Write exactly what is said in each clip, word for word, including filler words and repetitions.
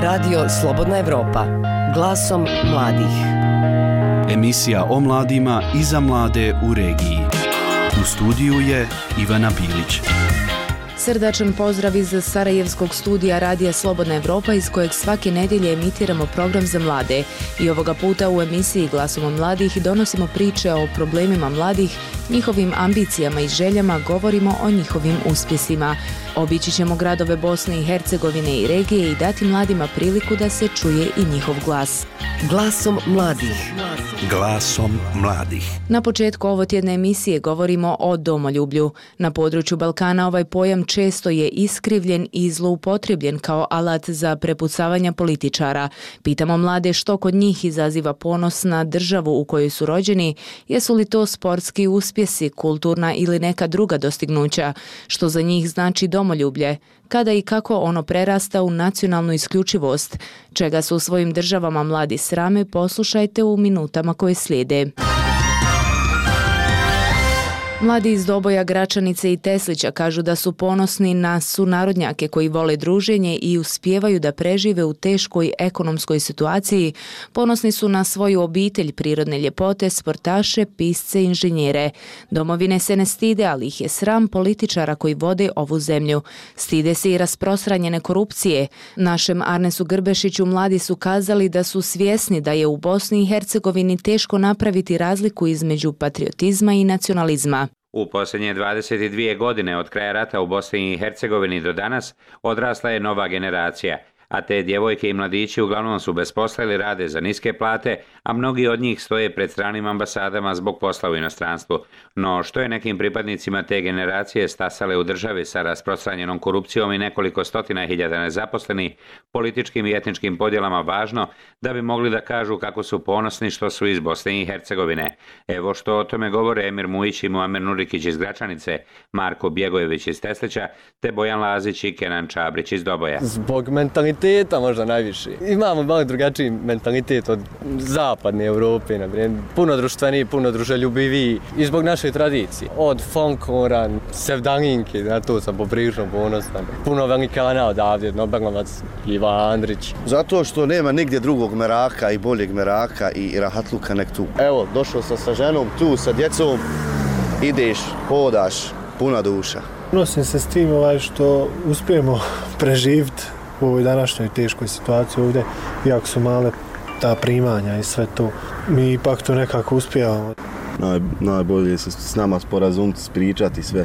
Radio Slobodna Evropa, glasom mladih. Emisija o mladima i za mlade u regiji. U studiju je Ivana Bilić. Srdačan pozdrav iz Sarajevskog studija Radija Slobodna Evropa iz kojeg svake nedjelje emitiramo program za mlade. I ovoga puta u emisiji Glasom mladih donosimo priče o problemima mladih, njihovim ambicijama i željama, govorimo o njihovim uspjesima. Obići ćemo gradove Bosne i Hercegovine i regije i dati mladima priliku da se čuje i njihov glas. Glasom mladih. Glasom mladih. Na početku ovotjedne emisije govorimo o domoljublju. Na području Balkana ovaj pojam često je iskrivljen i zloupotrebljen kao alat za prepucavanje političara. Pitamo mlade što kod njih izaziva ponos na državu u kojoj su rođeni, jesu li to sportski uspjesi, kulturna ili neka druga dostignuća, što za njih znači domoljublje, kada i kako ono prerasta u nacionalnu isključivost, čega su u svojim državama mladi srame, poslušajte u minutama koje slijede. Mladi iz Doboja, Gračanice i Teslića kažu da su ponosni na sunarodnjake koji vole druženje i uspijevaju da prežive u teškoj ekonomskoj situaciji. Ponosni su na svoju obitelj, prirodne ljepote, sportaše, pisce, inženjere. Domovine se ne stide, ali ih je sram političara koji vode ovu zemlju. Stide se i rasprostranjene korupcije. Našem Arnesu Grbešiću mladi su kazali da su svjesni da je u Bosni i Hercegovini teško napraviti razliku između patriotizma i nacionalizma. U posljednje dvadeset dvije godine od kraja rata u Bosni i Hercegovini do danas odrasla je nova generacija, a te djevojke i mladići uglavnom su bez posla ili rade za niske plate, a mnogi od njih stoje pred stranim ambasadama zbog posla u inostranstvu. No što je nekim pripadnicima te generacije stasale u državi sa rasprostranjenom korupcijom i nekoliko stotina hiljada nezaposlenih, političkim i etničkim podjelama važno da bi mogli da kažu kako su ponosni što su iz Bosne i Hercegovine. Evo što o tome govore Emir Mujić i Muamer Nurikić iz Gračanice, Marko Bjegojević iz Teslića, te Bojan Lazić i Kenan Čabrić iz Doboja. Zbog mentaliteta možda najviše. Imamo malo drugačiji mentalitet od zapadne Europe, na primjer. Puno društveniji, puno druželjubiviji i zbog naše tradicije. Od folklora, sevdalinke, na to sam poprilično ponosan. Puno velikana odavdje, Nobelovac, Iva Andrić. Zato što nema nigdje drugog meraka i boljeg meraka i rahatluka nek tu. Evo, došao sam sa ženom tu, sa djecom, ideš, hodaš, puna duša. Nosim se s tim ovaj što uspijemo preživiti u ovoj današnjoj teškoj situaciji ovdje, iako su male ta primanja i sve to, mi ipak to nekako uspijevamo. Naj, najbolje se s nama sporazumiti, spričati sve.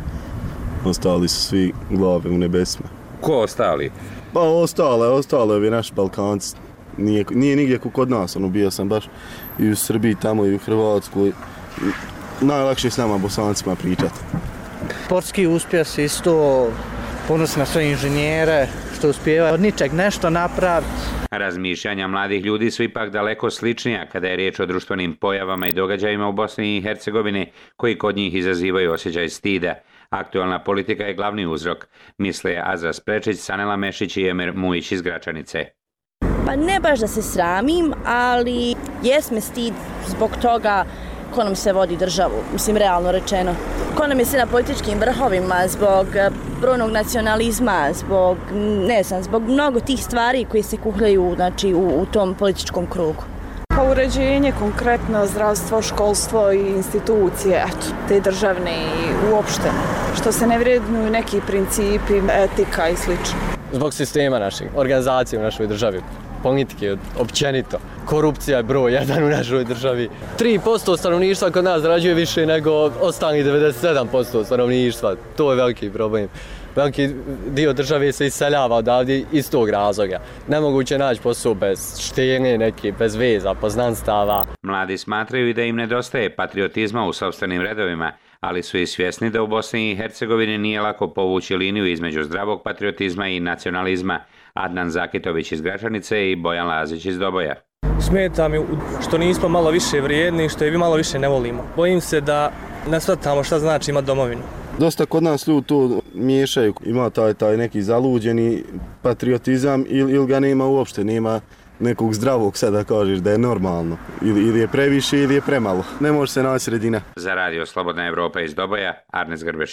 Ostali su svi glave u nebesima. Ko ostali? Pa ostale, ostale ovi naši Balkanci. Nije, nije nigdje kod nas, ono, bio sam baš i u Srbiji tamo i u Hrvatskoj. Najlakše je s nama Bosancima pričati. Sportski uspjesi isto, ponos na sve inženjere, što uspijeva od ničeg nešto napraviti. Razmišljanja mladih ljudi su ipak daleko sličnija kada je riječ o društvenim pojavama i događajima u Bosni i Hercegovini koji kod njih izazivaju osjećaj stida. Aktualna politika je glavni uzrok, misle Azra Sprečić, Sanela Mešić i Emir Mujić iz Gračanice. Pa ne baš da se sramim, ali jesme stid zbog toga ko nam se vodi državu, mislim realno rečeno. Ko nam je sve na političkim vrhovima, zbog brojnog nacionalizma, zbog, ne znam, zbog mnogo tih stvari koje se kuhljaju, znači, u, u tom političkom krugu. Pa uređenje, konkretno zdravstvo, školstvo i institucije, eto, te državne i uopšte. Što se ne vrednuju neki principi, etika i slično. Zbog sistema naših, organizacije u našoj državi, politike općenito. Korupcija je broj jedan u našoj državi. tri posto stanovništva kod nas zarađuje više nego ostali devedeset sedam posto stanovništva. To je veliki problem. Veliki dio države se iseljava odavdje iz tog razloga. Nemoguće naći posao bez štenje, neke, bez veza, poznanstava. Mladi smatraju i da im nedostaje patriotizma u sopstvenim redovima, ali su i svjesni da u Bosni i Hercegovini nije lako povući liniju između zdravog patriotizma i nacionalizma. Adnan Zakitović iz Gračanice i Bojan Lazić iz Doboja. Smeta mi što nismo malo više vrijedni, što je vi malo više ne volimo. Bojim se da ne shvatamo šta znači imati domovinu. Dosta kod nas ljudi to miješaju, ima taj, taj neki zaluđeni patriotizam ili, ili ga nema uopšte, nema nekog zdravog sada kažeš da je normalno. Ili, ili je previše ili je premalo. Ne može se naći sredina. Za Radio Slobodna Evropa iz Doboja, Arnes Grbešić.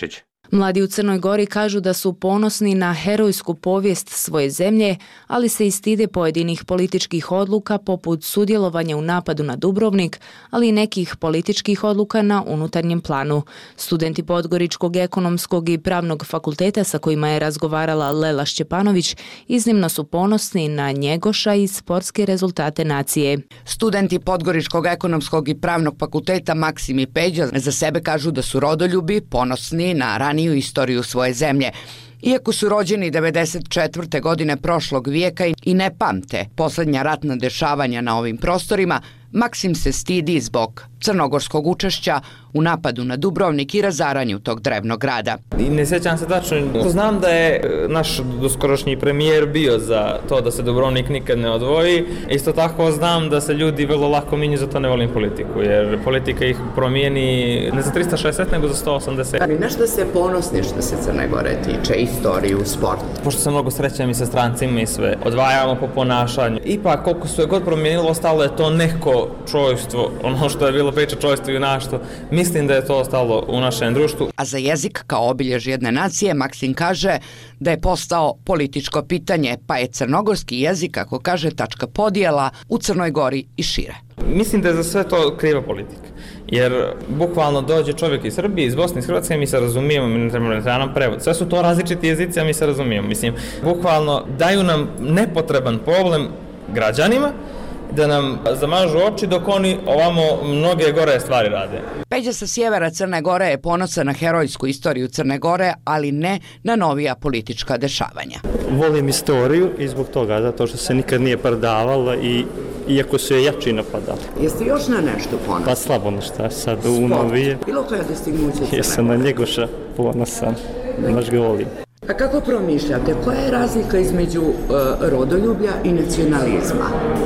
Mladi u Crnoj Gori kažu da su ponosni na herojsku povijest svoje zemlje, ali se i stide pojedinih političkih odluka poput sudjelovanja u napadu na Dubrovnik, ali i nekih političkih odluka na unutarnjem planu. Studenti Podgoričkog ekonomskog i pravnog fakulteta sa kojima je razgovarala Lela Šćepanović iznimno su ponosni na Njegoša i sportske rezultate nacije. Studenti Podgoričkog ekonomskog i pravnog fakulteta Maksim i Peđa za sebe kažu da su rodoljubi, ponosni na raniju istoriju svoje zemlje. Iako su rođeni devedeset četvrte godine prošlog vijeka i ne pamte posljednja ratna dešavanja na ovim prostorima, Maksim se stidi zbog crnogorskog učešća u napadu na Dubrovnik i razaranju tog drevnog grada. I ne sjećam se tačno, znam da je naš doskorošnji premijer bio za to da se Dubrovnik nikad ne odvoji. Isto tako znam da se ljudi vrlo lako minju, zato ne volim politiku, jer politika ih promijeni ne za trista šezdeset nego za sto osamdeset. Ali nešto se ponosni što se Crne Gore tiče, istoriju, sport. Pošto sam mnogo srećan i sa strancima i sve, odvajamo po ponašanju. Ipak, koliko se god promijenilo, ostalo je to neko čojstvo, ono što je bilo priča čojstvo i junaštvo. Mislim da je to ostalo u našem društvu. A za jezik kao obiljež jedne nacije, Maksim kaže da je postao političko pitanje, pa je crnogorski jezik, kako kaže, tačka podjela u Crnoj Gori i šire. Mislim da je za sve to kriva politika. Jer bukvalno dođe čovjek iz Srbije, iz Bosne, iz Hrvatske, mi se razumijemo, mi ne treba nam prevod. Sve su to različiti jezici, a mi se razumijemo. Mislim, bukvalno daju nam nepotreban problem građanima, da nam zamažu oči dok oni ovamo mnoge gore stvari rade. Peđa sa sjevera Crne Gore je ponosan na herojsku istoriju Crne Gore, ali ne na novija politička dešavanja. Volim istoriju i zbog toga, zato što se nikad nije predavala i iako su je jači napadali. Jeste još na nešto ponosan? Pa slabo nešto, sad u novije. Bilo koja dostignuća Crne Gore? Jesam na Njegoša ponosan, baš ga volim. A kako promišljate, koja je razlika između uh, rodoljublja i nacionalizma?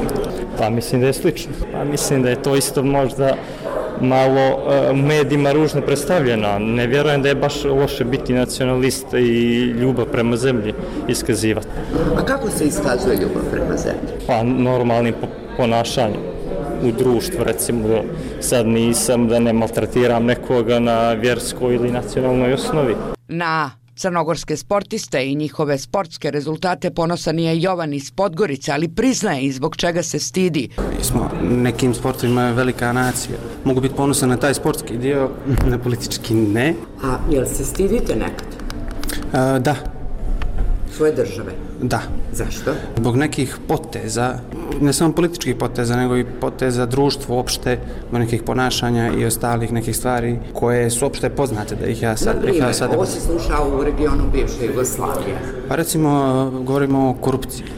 Pa mislim da je slično. Pa mislim da je to isto možda malo uh, medijima ružno predstavljeno. Ne vjerujem da je baš loše biti nacionalist i ljubav prema zemlji iskazivati. A kako se iskazuje ljubav prema zemlji? Pa normalnim po ponašanjem u društvu, recimo da sad nisam da ne maltretiram nekoga na vjerskoj ili nacionalnoj osnovi. Na crnogorske sportiste i njihove sportske rezultate ponosan je Jovan iz Podgorice, ali priznaje i zbog čega se stidi. Mi smo nekim sportovima velika nacija. Mogu biti ponosan na taj sportski dio, na politički ne. A jel se stidite nekad? A, da. Svoje države? Da. Zašto? Zbog nekih poteza, ne samo političkih poteza, nego i poteza društva uopšte, zbog nekih ponašanja i ostalih nekih stvari koje su uopšte poznate da ih ja sad... Na primjer, ja sad... ovo se slušao u regionu bivše Jugoslavije. Pa recimo, govorimo o korupciji,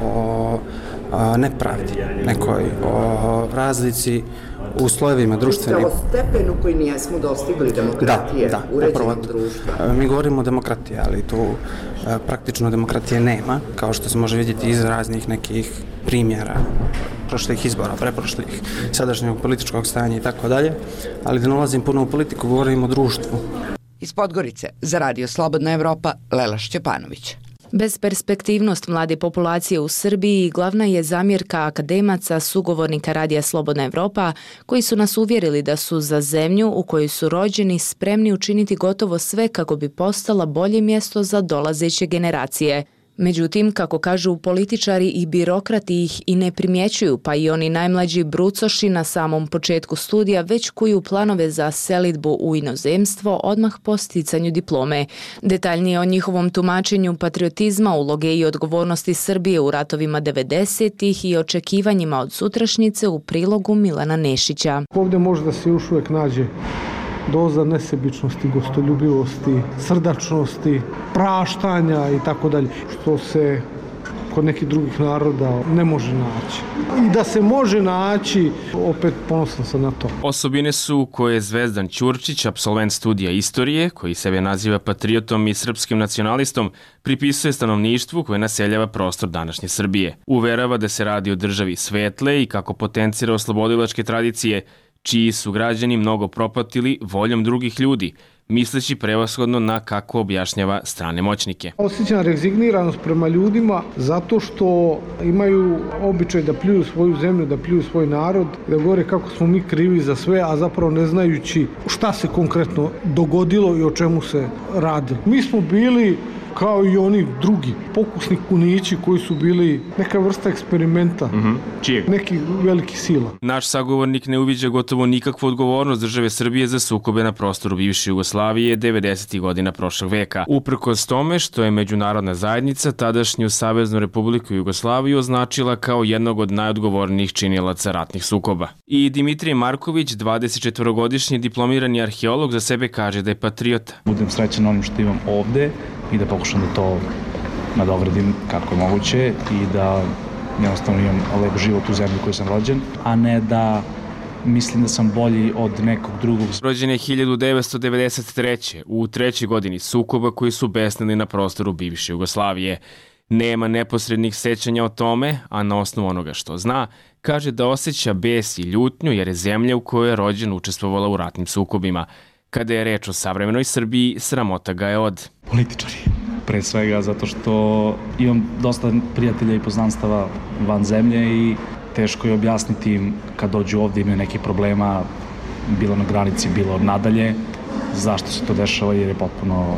o, o nepravdi nekoj, o razlici u slojevima društvenih... O stepenu koji nijesmo dostigli demokratije, da, da, uređenog društva. Mi govorimo o demokratiji, ali tu praktično demokratije nema, kao što se može vidjeti iz raznih nekih primjera prošlih izbora, preprošlih, sadašnjeg političkog stanja i tako dalje, ali da ne ulazim puno u politiku, govorim o društvu. Iz Podgorice, za Radio Slobodna Evropa, Lela Šćepanović. Besperspektivnost mlade populacije u Srbiji glavna je zamjerka akademaca, sugovornika Radija Slobodna Evropa, koji su nas uvjerili da su za zemlju u kojoj su rođeni spremni učiniti gotovo sve kako bi postala bolje mjesto za dolazeće generacije. Međutim, kako kažu političari i birokrati ih i ne primjećuju, pa i oni najmlađi brucoši na samom početku studija već kuju planove za selidbu u inozemstvo odmah po sticanju diplome. Detaljnije o njihovom tumačenju patriotizma, uloge i odgovornosti Srbije u ratovima devedesetih i očekivanjima od sutrašnjice u prilogu Milana Nešića. Ovdje može da se još uvijek nađe doza nesebičnosti, gostoljubivosti, srdačnosti, praštanja i tako dalje, što se kod nekih drugih naroda ne može naći. I da se može naći, opet ponosan sam na to. Osobine su koje Zvezdan Ćurčić, apsolvent studija istorije, koji sebe naziva patriotom i srpskim nacionalistom, pripisuje stanovništvu koje naseljava prostor današnje Srbije. Uverava da se radi o državi svetle i kako potencira oslobodilačke tradicije, čiji su građani mnogo propatili voljom drugih ljudi, misleći prevashodno na kako objašnjava strane moćnike. Osjećam rezigniranost prema ljudima zato što imaju običaj da pljuju svoju zemlju, da pljuju svoj narod, da govore kako smo mi krivi za sve, a zapravo ne znajući šta se konkretno dogodilo i o čemu se radi. Mi smo bili kao i oni drugi, pokusni kunići koji su bili neka vrsta eksperimenta, mm-hmm. Čijeg? Neki veliki sila. Naš sagovornik ne uviđa gotovo nikakvu odgovornost države Srbije za sukobe na prostoru bivše Jugoslavije devedesetih godina prošlog veka. Uprkos tome što je međunarodna zajednica tadašnju Saveznu Republiku Jugoslaviju označila kao jednog od najodgovornijih činilaca ratnih sukoba. I Dimitrije Marković, dvadesetčetvorogodišnji diplomirani arheolog, za sebe kaže da je patriota. Budem srećan onim što imam ovde i da pokušam da to nadogradim kako je moguće i da jednostavno imam lep život u zemlji koju sam rođen, a ne da mislim da sam bolji od nekog drugog. Rođen je hiljadu devetsto devedeset treće u trećoj godini sukoba koji su besnili na prostoru bivše Jugoslavije. Nema neposrednih sećanja o tome, a na osnovu onoga što zna, kaže da osjeća bes i ljutnju jer je zemlja u kojoj je rođen učestvovala u ratnim sukobima. Kada je reč o savremenoj Srbiji, sramota ga je od političari. Pre svega zato što imam dosta prijatelja i poznanstava van zemlje i teško je objasniti im kad dođu ovde imaju nekih problema, bilo na granici, bilo nadalje, zašto se to dešava jer je potpuno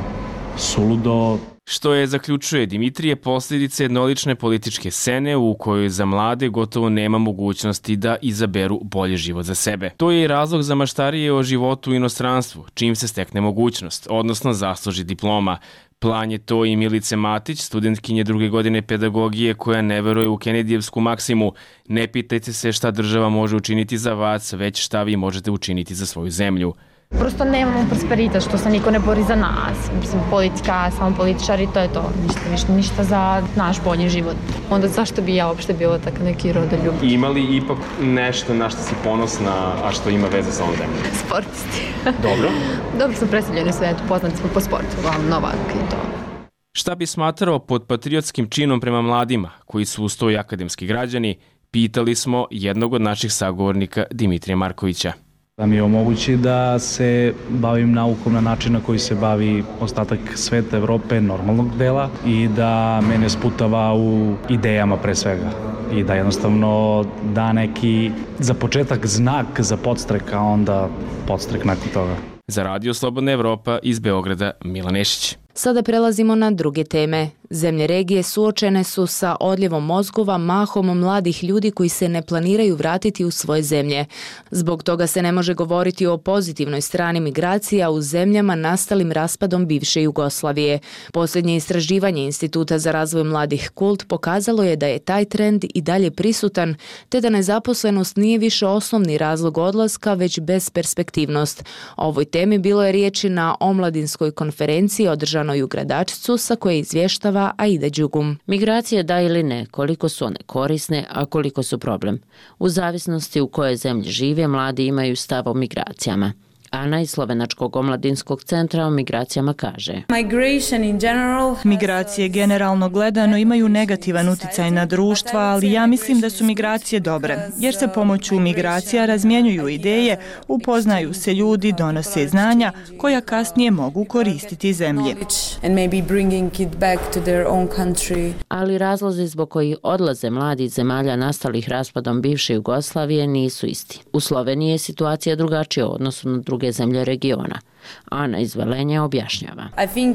suludo. Što je, zaključuje Dimitrije, posljedice jednolične političke scene u kojoj za mlade gotovo nema mogućnosti da izaberu bolji život za sebe. To je i razlog za maštarije o životu u inostranstvu, čim se stekne mogućnost, odnosno zasluži diploma. Plan je to i Milice Matić, studentkinje druge godine pedagogije koja ne veruje u Kenedijevsku maksimu. Ne pitajte se šta država može učiniti za vas, već šta vi možete učiniti za svoju zemlju. Prosto nemamo prosperitet, što se niko ne bori za nas. Mislim, politika, samo političari, to je to. Ništa više, ništa za naš bolji život. Onda zašto bi ja uopšte bila tako neki rodoljub? Ima li ipak nešto na što si ponosna, a što ima veze sa ovom zemljom? Sportisti. Dobro. Dobro smo predstavljeni u svetu, poznati smo po sportu, uglavnom Novak i to. Šta bi smatrao pod patriotskim činom prema mladima, koji su uz to i akademski građani, pitali smo jednog od naših sagovornika Dimitrija Markovića. Da mi omogući da se bavim naukom na način na koji se bavi ostatak sveta, Evrope, normalnog dela i da mene sputava u idejama pre svega i da jednostavno da neki za početak znak za podstrek, a onda podstrek nakon toga. Za Radio Slobodna Evropa iz Beograda, Milan Nešić. Sada prelazimo na druge teme. Zemlje regije suočene su sa odljevom mozgova mahom mladih ljudi koji se ne planiraju vratiti u svoje zemlje. Zbog toga se ne može govoriti o pozitivnoj strani migracija u zemljama nastalim raspadom bivše Jugoslavije. Posljednje istraživanje Instituta za razvoj mladih Kult pokazalo je da je taj trend i dalje prisutan, te da nezaposlenost nije više osnovni razlog odlaska, već besperspektivnost. O ovoj temi bilo je riječi na omladinskoj konferenciji održanoj u Gradačcu, sa koje izvještava Aida Đugum. Migracije da ili ne, koliko su one korisne, a koliko su problem. U zavisnosti u kojoj zemlji žive, mladi imaju stav o migracijama. Ana iz Slovenačkog omladinskog centra o migracijama kaže: Migracije generalno gledano imaju negativan uticaj na društva, ali ja mislim da su migracije dobre, jer se pomoću migracija razmjenjuju ideje, upoznaju se ljudi, donose znanja koja kasnije mogu koristiti zemlji. Ali razlozi zbog kojih odlaze mladi iz zemalja nastalih raspadom bivše Jugoslavije nisu isti. U Sloveniji je situacija drugačija u odnosu na druge zemlje regiona. Ana iz Velenja objašnjava.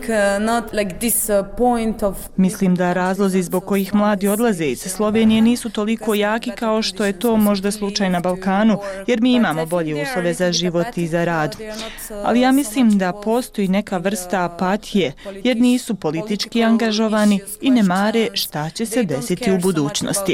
Mislim da razlozi zbog kojih mladi odlaze iz Slovenije nisu toliko jaki kao što je to možda slučaj na Balkanu, jer mi imamo bolje uslove za život i za rad. Ali ja mislim da postoji neka vrsta apatije, jer nisu politički angažovani i ne mare šta će se desiti u budućnosti.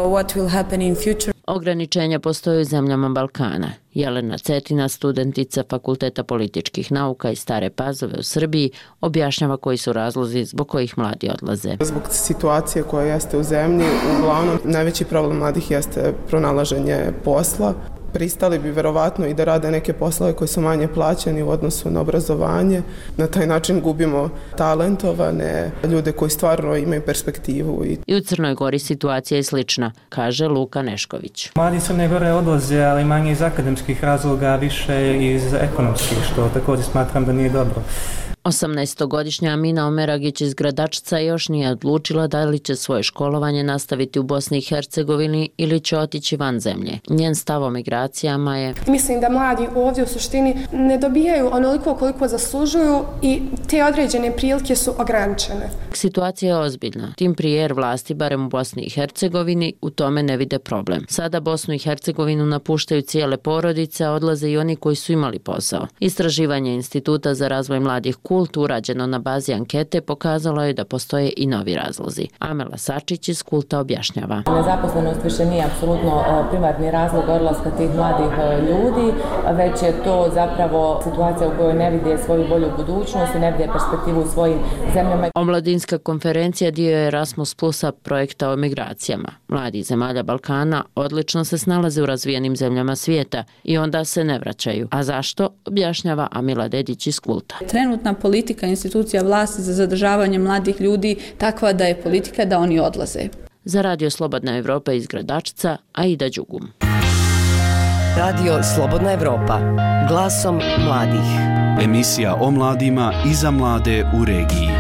Ograničenja postoje u zemljama Balkana. Jelena Cetina, studentica Fakulteta političkih nauka iz Stare Pazove u Srbiji, objašnjava koji su razlozi zbog kojih mladi odlaze. Zbog situacije koja jeste u zemlji, uglavnom najveći problem mladih jeste pronalaženje posla. pristali bi verovatno i da rade neke poslove koji su manje plaćeni u odnosu na obrazovanje. Na taj način gubimo talentovane ljude koji stvarno imaju perspektivu. I u Crnoj Gori situacija je slična, kaže Luka Nešković. Mladi Crne Gore odlaze, ali manje iz akademskih razloga, više iz ekonomskih, što također smatram da nije dobro. osamnaestogodišnja Amina Omeragić iz Gradačca još nije odlučila da li će svoje školovanje nastaviti u Bosni i Hercegovini ili će otići van zemlje. Njen stav o migracijama je: Mislim da mladi ovdje u suštini ne dobijaju onoliko koliko zaslužuju i te određene prilike su ograničene. Situacija je ozbiljna. Tim prije jer vlasti, barem u Bosni i Hercegovini, u tome ne vide problem. Sada Bosnu i Hercegovinu napuštaju cijele porodice, a odlaze i oni koji su imali posao. Istraživanje Instituta za razvoj mladih Kult urađeno na bazi ankete pokazalo je da postoje i novi razlozi. Amela Sačić iz Kulta objašnjava. Nezaposlenost više nije apsolutno primarni razlog odlaska tih mladih ljudi, već je to zapravo situacija u kojoj ne vide svoju bolju budućnost i ne vide perspektivu u svojim zemljama. Omladinska konferencija dio je Erasmus Plusa projekta o migracijama. Mladi zemalja Balkana odlično se snalaze u razvijenim zemljama svijeta i onda se ne vraćaju. A zašto? Objašnjava Amila Dedić iz Kulta. Trenutna politika institucija vlasti za zadržavanje mladih ljudi takva da je politika da oni odlaze. Za Radio Slobodna Evropa iz Gradačca, Aida Đugum. Radio Slobodna Evropa, glasom mladih. Emisija o mladima i za mlade u regiji.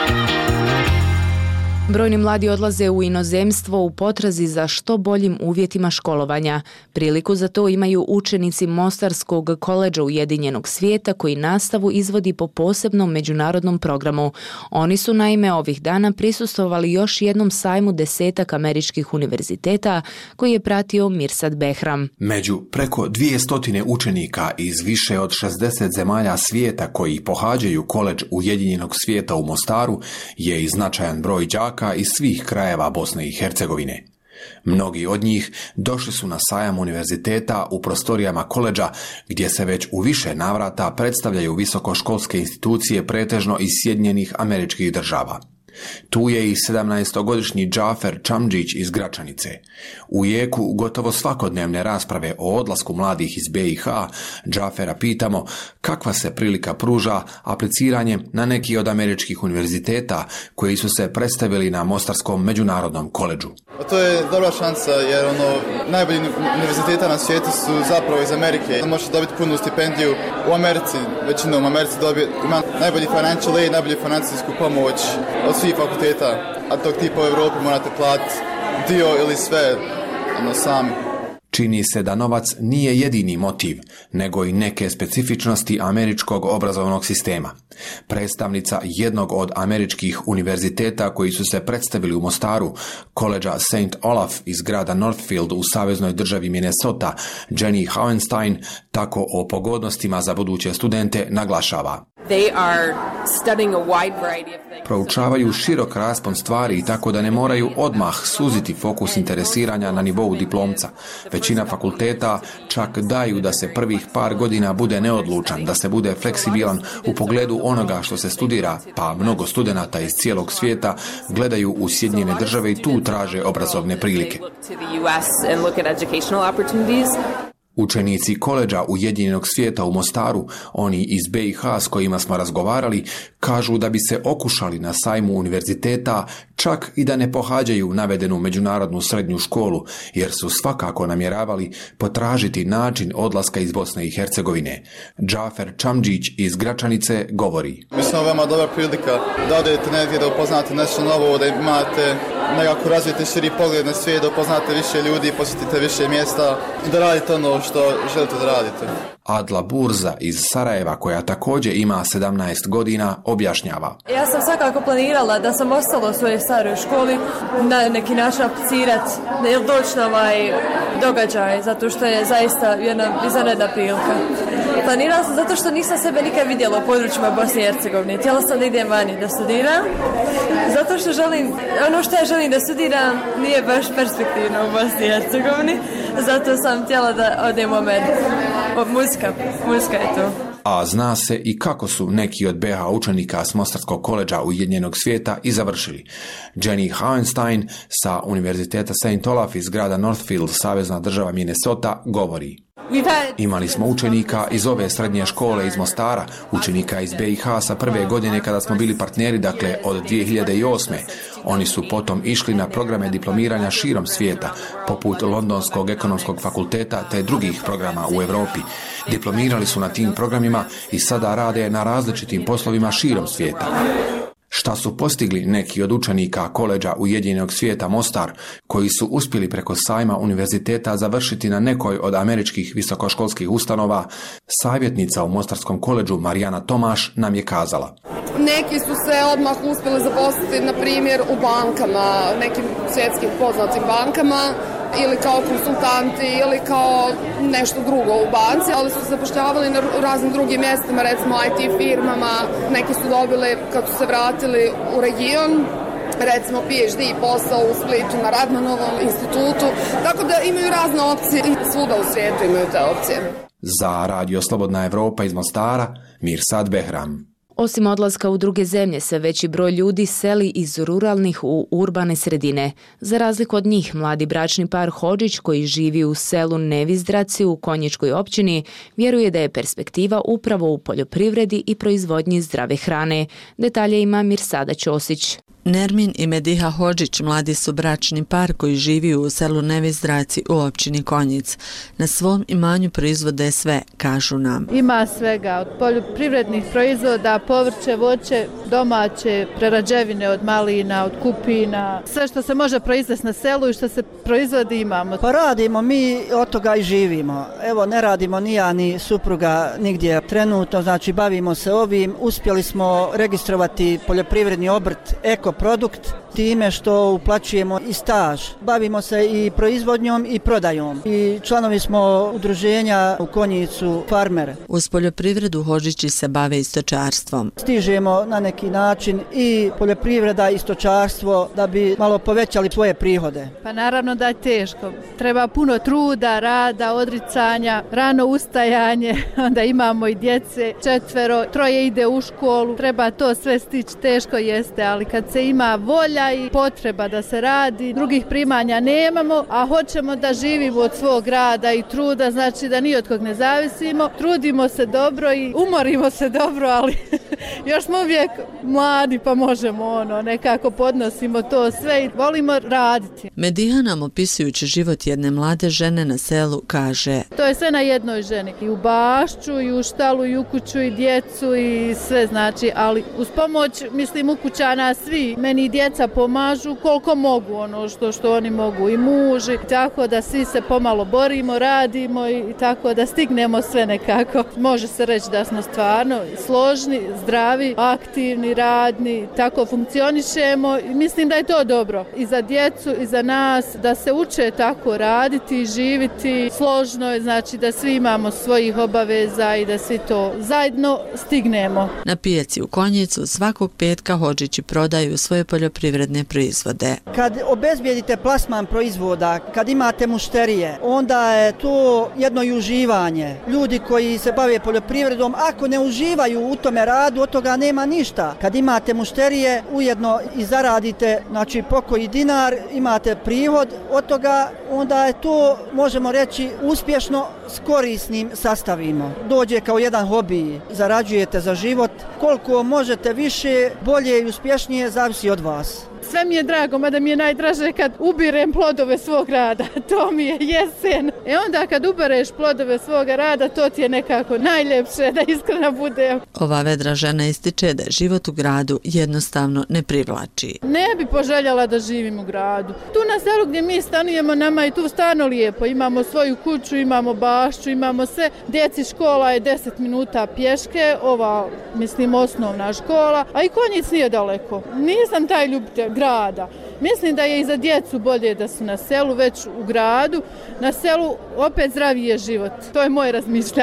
Brojni mladi odlaze u inozemstvo u potrazi za što boljim uvjetima školovanja. Priliku za to imaju učenici Mostarskog koledža Ujedinjenog svijeta koji nastavu izvodi po posebnom međunarodnom programu. Oni su naime ovih dana prisustvovali još jednom sajmu desetak američkih univerziteta koji je pratio Mirsad Behram. Među preko dvjesto učenika iz više od šezdeset zemalja svijeta koji pohađaju koledž Ujedinjenog svijeta u Mostaru je i značajan broj đaka iz svih krajeva Bosne i Hercegovine. Mnogi od njih došli su na sajam univerziteta u prostorijama koledža gdje se već u više navrata predstavljaju visokoškolske institucije pretežno iz Sjedinjenih Američkih Država. Tu je i sedamnaestogodišnji Džafer Čamdžić iz Gračanice. U jeku gotovo svakodnevne rasprave o odlasku mladih iz be i ha, Džafera pitamo kakva se prilika pruža apliciranjem na neki od američkih univerziteta koji su se predstavili na Mostarskom međunarodnom koledžu. To je dobra šansa jer ono, najbolji univerziteta na svijetu su zapravo iz Amerike. Možete dobiti punu stipendiju u Americi, većinom u Americi dobije, ima najbolji financial aid, najbolju financijsku pomoć od svih fakulteta, a tog tipa u Evropi morate platiti dio ili sve ono, sami. Čini se da novac nije jedini motiv, nego i neke specifičnosti američkog obrazovnog sistema. Predstavnica jednog od američkih univerziteta koji su se predstavili u Mostaru, koledža Saint Olaf iz grada Northfield u saveznoj državi Minnesota, Jenny Hauenstein, tako o pogodnostima za buduće studente naglašava. Proučavaju širok raspon stvari tako da ne moraju odmah suziti fokus interesiranja na nivou diplomca. Većina fakulteta čak daju da se prvih par godina bude neodlučan, da se bude fleksibilan u pogledu onoga što se studira, pa mnogo studenata iz cijelog svijeta gledaju u Sjedinjene Države i tu traže obrazovne prilike. Učenici koledža Ujedinjenog svijeta u Mostaru, oni iz be i ha s kojima smo razgovarali, kažu da bi se okušali na sajmu univerziteta čak i da ne pohađaju navedenu međunarodnu srednju školu, jer su svakako namjeravali potražiti način odlaska iz Bosne i Hercegovine. Džafer Čamdžić iz Gračanice govori. Mislim, ovo je veoma dobra prilika da odete negdje, da upoznate nešto novo, da imate nekako razvijete širi pogled na svijet, da upoznate više ljudi, posjetite više mjesta i da radite ono što želite da radite. Adla Burza iz Sarajeva, koja također ima sedamnaest godina, objašnjava. Ja sam svakako planirala da sam ostala u svojoj staroj školi na neki način aplicirati ili doći na ovaj događaj, zato što je zaista jedna izvanredna prilika. Planirala sam zato što nisam sebe nikad vidjela u područjima Bosne i Hercegovine. Htjela sam da idem vani da studiram, zato što želim, ono što ja želim da studiram nije baš perspektivno u Bosni i Hercegovini, zato sam htjela da odem u Ameriku. Muzika, muzika je to. A zna se i kako su neki od be ha učenika s Mostarskog koledža Ujedinjenog svijeta i završili. Jenny Hauenstein sa Univerziteta Saint Olaf iz grada Northfield, savezna država Minnesota, govori. Imali smo učenika iz ove srednje škole iz Mostara, učenika iz be i ha sa prve godine kada smo bili partneri, dakle od dvije hiljade osme. Oni su potom išli na programe diplomiranja širom svijeta, poput Londonskog ekonomskog fakulteta te drugih programa u Europi. Diplomirali su na tim programima i sada rade na različitim poslovima širom svijeta. Šta su postigli neki od učenika koledža Ujedinjenog svijeta Mostar, koji su uspjeli preko sajma univerziteta završiti na nekoj od američkih visokoškolskih ustanova, savjetnica u Mostarskom koledžu Marijana Tomaš nam je kazala. Neki su se odmah uspjeli zaposliti, na primjer, u bankama, nekim svjetskim poznatim bankama, ili kao konsultanti, ili kao nešto drugo u banci, ali su se zapošljavali na raznim drugim mjestima, recimo i te firmama. Neki su dobili, kad su se vratili u region, recimo pe ha de posao u Splitu na Radmanovom institutu, tako da imaju razne opcije i svuda u svijetu imaju te opcije. Za Radio Slobodna Evropa iz Mostara, Mirsad Behram. Osim odlaska u druge zemlje, sve veći broj ljudi seli iz ruralnih u urbane sredine. Za razliku od njih, mladi bračni par Hodžić, koji živi u selu Nevizdraci u Konjičkoj općini, vjeruje da je perspektiva upravo u poljoprivredi i proizvodnji zdrave hrane. Detalje ima Mirsada Ćosić. Nermin i Mediha Hodžić mladi su bračni par koji živi u selu Nevizdraci u općini Konjic. Na svom imanju proizvode sve, kažu nam. Ima svega, od poljoprivrednih proizvoda, povrće, voće, domaće, prerađevine od malina, od kupina. Sve što se može proizvesti na selu i što se proizvodi imamo. Pa radimo, mi od toga i živimo. Evo, ne radimo ni ja ni supruga nigdje trenutno, znači bavimo se ovim. Uspjeli smo registrovati poljoprivredni obrt Eko produkt time što uplaćujemo i staž. Bavimo se i proizvodnjom i prodajom. I članovi smo udruženja u Konjicu Farmer. Uz poljoprivredu Hodžići se bave i stočarstvom. Stižemo na neki način i poljoprivreda i stočarstvo da bi malo povećali svoje prihode. Pa naravno da je teško. Treba puno truda, rada, odricanja, rano ustajanje, onda imamo i djece, četvero, troje ide u školu. Treba to sve stići, teško jeste, ali kad se ima volja i potreba da se radi, drugih primanja nemamo, a hoćemo da živimo od svog rada i truda, znači da ni od kog ne zavisimo. Trudimo se dobro i umorimo se dobro, ali još smo uvijek mladi pa možemo ono, nekako podnosimo to sve i volimo raditi. Mediha nam opisujući život jedne mlade žene na selu kaže: to je sve na jednoj ženi. I u bašću, i u štalu, i u kuću, i djecu, i sve znači, ali uz pomoć, mislim, ukućana svi. Meni i djeca pomažu koliko mogu, ono što, što oni mogu, i muži, tako da svi se pomalo borimo, radimo i, i tako da stignemo sve nekako. Može se reći da smo stvarno složni, zdravi, aktivni, radni, tako funkcionišemo i mislim da je to dobro i za djecu i za nas, da se uče tako raditi i živiti složno, znači da svi imamo svojih obaveza i da svi to zajedno stignemo. Na pijaci u Konjicu svakog petka Hodžići prodaju svoje poljoprivredne proizvode. Kad obezbijedite plasman proizvoda, kad imate mušterije, onda je to jedno i uživanje. Ljudi koji se bave poljoprivredom, ako ne uživaju u tome radu, od toga nema ništa. Kad imate mušterije, ujedno i zaradite, znači pokoji dinar, imate prihod od toga, onda je to, možemo reći, uspješno s korisnim sastavimo. Dođe kao jedan hobi, zarađujete za život, koliko možete više, bolje i uspješnije, zavisi od vas. Sve mi je drago, mada mi je najdraže kad ubirem plodove svog rada, to mi je jesen. E onda kad ubereš plodove svoga rada, to ti je nekako najljepše, da iskreno budem. Ova vedra žena ističe da život u gradu jednostavno ne privlači. Ne bi poželjela da živim u gradu. Tu na selu gdje mi stanujemo, nama je tu stvarno lijepo. Imamo svoju kuću, imamo bašću, imamo sve. Djeci škola je deset minuta pješke, ova, mislim, osnovna škola, a i Konjic nije daleko. Nisam taj ljubitelj grada. Mislim da je i za djecu bolje da su na selu, već u gradu. Na selu opet zdraviji je život. To je moje razmišljanje.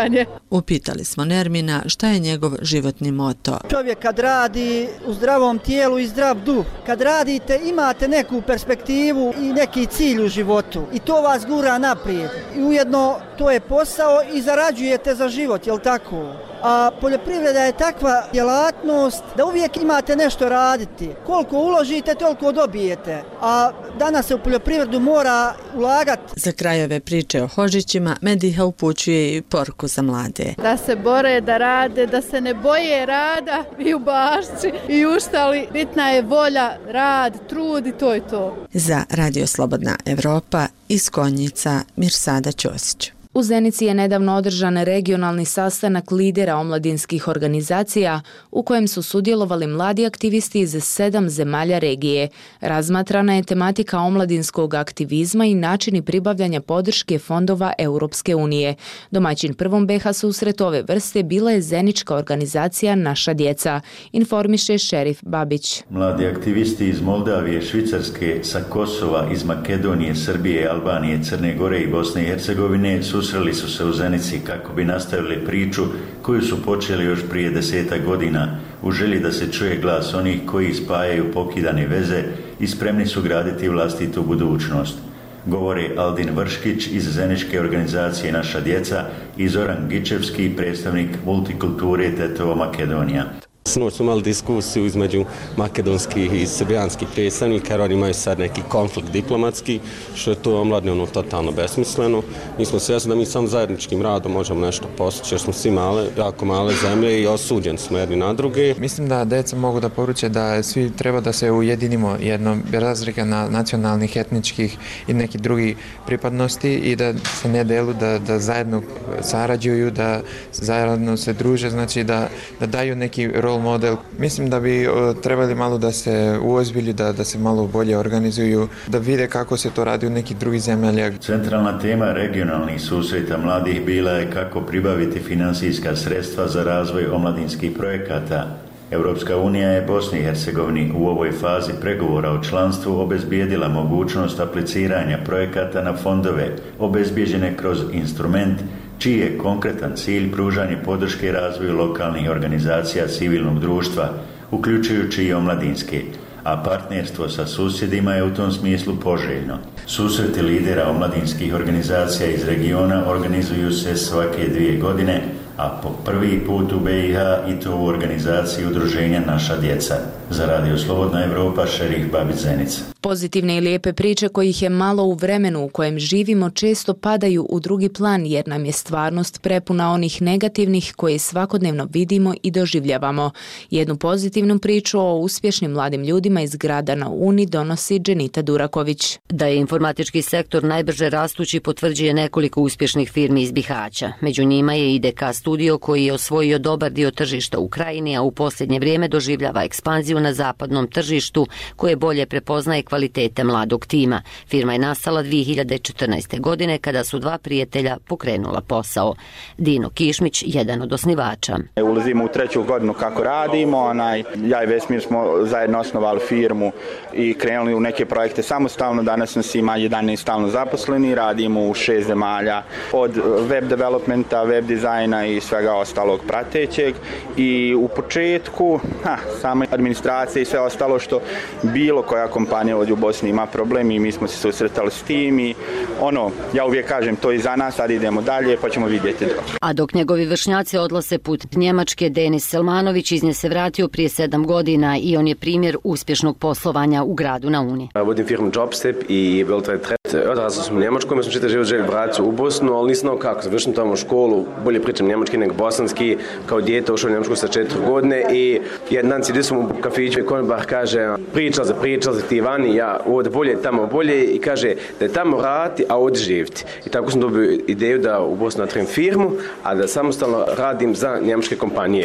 Upitali smo Nermina šta je njegov životni moto. Čovjek kad radi u zdravom tijelu i zdrav duh, kad radite imate neku perspektivu i neki cilj u životu i to vas gura naprijed. I ujedno to je posao i zarađujete za život, jel tako? A poljoprivreda je takva djelatnost da uvijek imate nešto raditi. Koliko uložite, toliko dobijete. A danas se u poljoprivredu mora ulagati. Za kraj ove priče o Hodžićima Mediha upućuje i poruku za mlade. Da se bore, da rade, da se ne boje rada i u Bašči i u Štali. Bitna je volja, rad, trud i to je to. Za Radio Slobodna Evropa iz Konjica Mirsada Ćosić. U Zenici je nedavno održan regionalni sastanak lidera omladinskih organizacija u kojem su sudjelovali mladi aktivisti iz sedam zemalja regije. Razmatrana je tematika omladinskog aktivizma i načini pribavljanja podrške fondova Europske unije. Domaćin prvom B H susret ove vrste bila je zenička organizacija Naša djeca, informiše Šerif Babić. Mladi aktivisti iz Moldavije, Švicarske, sa Kosova, iz Makedonije, Srbije, Albanije, Crne Gore i Bosne i Hercegovine su Susreli su se u Zenici kako bi nastavili priču koju su počeli još prije desetak godina u želji da se čuje glas onih koji spajaju pokidane veze i spremni su graditi vlastitu budućnost. Govore Aldin Vrškić iz zeničke organizacije Naša djeca i Zoran Gičevski, predstavnik multikulture Tetovo Makedonija. Sinoć smo imali diskusiju između makedonskih i srbijanskih predstavnika, jer oni imaju sad neki konflikt diplomatski, što je to omladnjeno totalno besmisleno. Mi smo svjesni da mi sam zajedničkim radom možemo nešto postići, jer smo svi male, jako male zemlje i osuđeni smo jedni na druge. Mislim da deca mogu da poruče da svi treba da se ujedinimo jedno bez razlike na nacionalnih, etničkih i neki drugi pripadnosti i da se ne delu, da, da zajedno sarađuju, da zajedno se druže, znači da, da daju neki rol model. Mislim da bi trebali malo da se uozbilju, da, da se malo bolje organizuju, da vide kako se to radi u nekih drugih zemalja. Centralna tema regionalnih susreta mladih bila je kako pribaviti finansijska sredstva za razvoj omladinskih projekata. Europska unija je Bosni i Hercegovini u ovoj fazi pregovora o članstvu obezbijedila mogućnost apliciranja projekata na fondove obezbijeđene kroz instrument čiji je konkretan cilj pružanje podrške razvoju lokalnih organizacija civilnog društva, uključujući i omladinske, a partnerstvo sa susjedima je u tom smislu poželjno. Susreti lidera omladinskih organizacija iz regiona organizuju se svake dvije godine, a po prvi put u B i H i to u organizaciji udruženja Naša djeca. Za Radio Slobodna Evropa, Šerif Babić, Zenica. Pozitivne i lijepe priče kojih je malo u vremenu u kojem živimo često padaju u drugi plan jer nam je stvarnost prepuna onih negativnih koje svakodnevno vidimo i doživljavamo. Jednu pozitivnu priču o uspješnim mladim ljudima iz grada na Uni donosi Dženita Duraković. Da je informatički sektor najbrže rastući potvrđuje nekoliko uspješnih firmi iz Bihaća. Među njima je I D K Studio koji je osvojio dobar dio tržišta u krajini, a u posljednje vrijeme doživljava ekspanziju na zapadnom tržištu koje bolje prepoznaje kvalitete mladog tima. Firma je nastala dvije hiljade četrnaeste. godine kada su dva prijatelja pokrenula posao. Dino Kišmić, jedan od osnivača. Ulazimo u treću godinu kako radimo. Onaj, ja i Vesmir smo zajedno osnovali firmu i krenuli u neke projekte samostalno. Danas nas ima jedanaest stalno zaposleni. Radimo u šest zemalja od web developmenta, web dizajna i svega ostalog pratećeg. I u početku ha, sama administracija i sve ostalo što bilo koja kompanija ovdje u Bosni ima problem i mi smo se susretali s tim i ono, ja uvijek kažem to je za nas, sad idemo dalje pa ćemo vidjeti drugo. A dok njegovi vršnjaci odlaze put Njemačke, Denis Selmanović iz nje se vratio prije sedam godina i on je primjer uspješnog poslovanja u gradu na Uni. Vodim firmu Jobstep i World Trade. Odrasao sam u Njemačkoj, ja sam čitav život želio vratiti u Bosnu, ali nisam znao kako. Završim tamo u školu, bolje pričam njemački nego bosanski, kao dijete ušao u Njemačku sa četiri godine i jedan dan sjedio sam u kafiću i konobar kaže pričal za pričal za ti vani, ja ovdje bolje, tamo bolje i kaže da je tamo raditi, a ovdje živjeti. I tako sam dobio ideju da u Bosnu napravim firmu, a da samostalno radim za njemačke kompanije.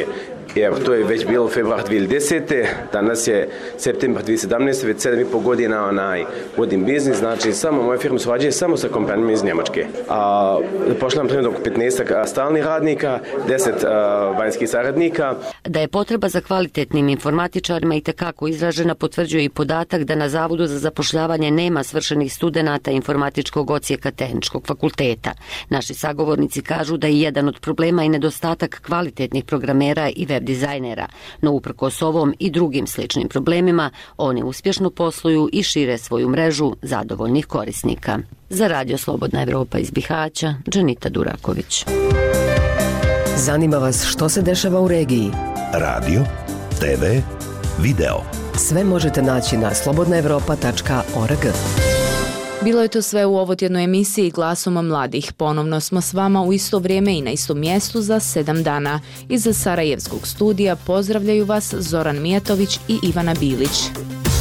I evo, to je već bilo februar dvije hiljade desete. Danas je septembar dvije hiljade sedamnaeste. Već sedam i pol godina onaj vodim biznis. Znači, samo moje firme surađuje samo sa kompanijama iz Njemačke. A, pošljam trenutno oko petnaest stalnih radnika, deset a, vanjskih saradnika. Da je potreba za kvalitetnim informatičarima i tekako izražena potvrđuje i podatak da na Zavodu za zapošljavanje nema svršenih studenata informatičkog odsjeka Tehničkog fakulteta. Naši sagovornici kažu da je jedan od problema i nedostatak kvalitetnih programera i web dizajnera, no uprkos ovom i drugim sličnim problemima, oni uspješno posluju i šire svoju mrežu zadovoljnih korisnika. Za Radio Slobodna Evropa iz Bihaća, Dženita Duraković. Zanima vas što se dešava u regiji? Radio, te ve, video. Sve možete naći na slobodna evropa tačka org. Bilo je to sve u ovotjednoj emisiji Glasom mladih. Ponovno smo s vama u isto vrijeme i na istom mjestu za sedam dana. Iz Sarajevskog studija pozdravljaju vas Zoran Mijatović i Ivana Bilić.